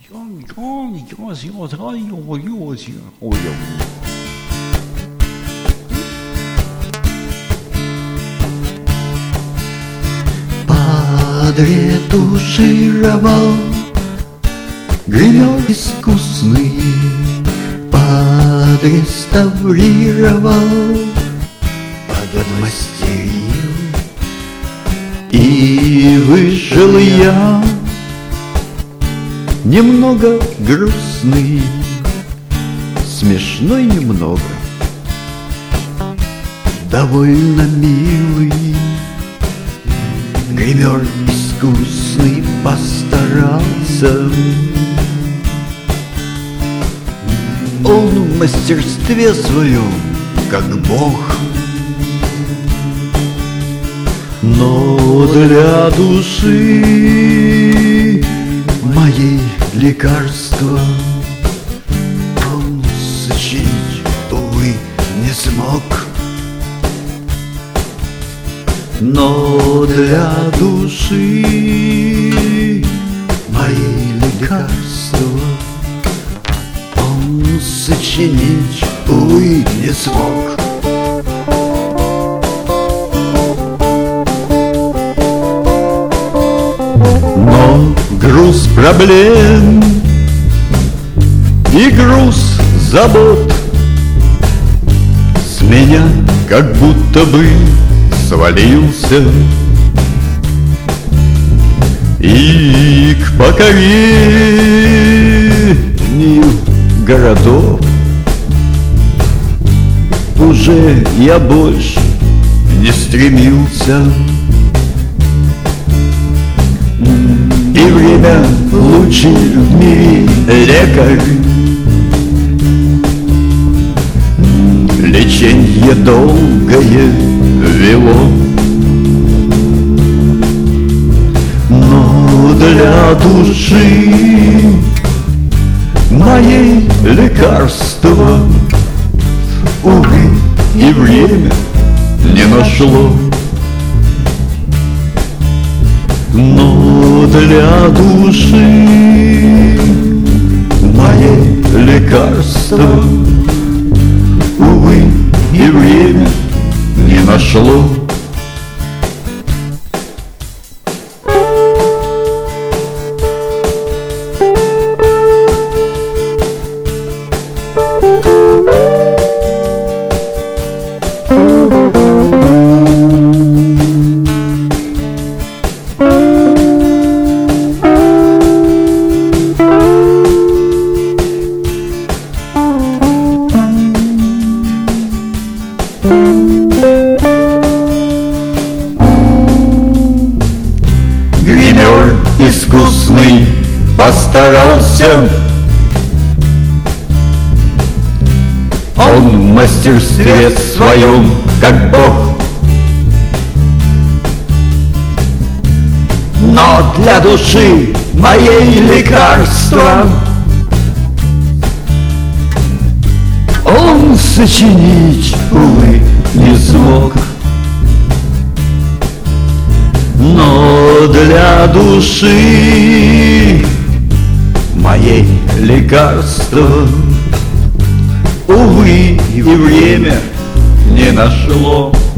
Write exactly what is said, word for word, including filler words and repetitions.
Подретушировал гример искусный, подреставрировал, подмастерил, и вышел я немного грустный, смешной немного, довольно милый. Гример искусный постарался, он в мастерстве своем, как бог. Но для души моей лекарства он сочинить, увы, не смог. Но для души моей лекарства он сочинить, увы, не смог. Но груз проблем и груз забот с меня как будто бы свалился, и к покорению городов уже я больше не стремился. И время лучший в мире лекарь, леченье долгое вело. Но для души моей лекарства, увы, и время не нашло. Но для души моей лекарства, увы, и время не нашло. Гример искусный постарался, он в мастерстве своем как бог. Но для души моей лекарства он сочинить, увы, не смог. Но для души моей лекарства, увы, и время не нашло.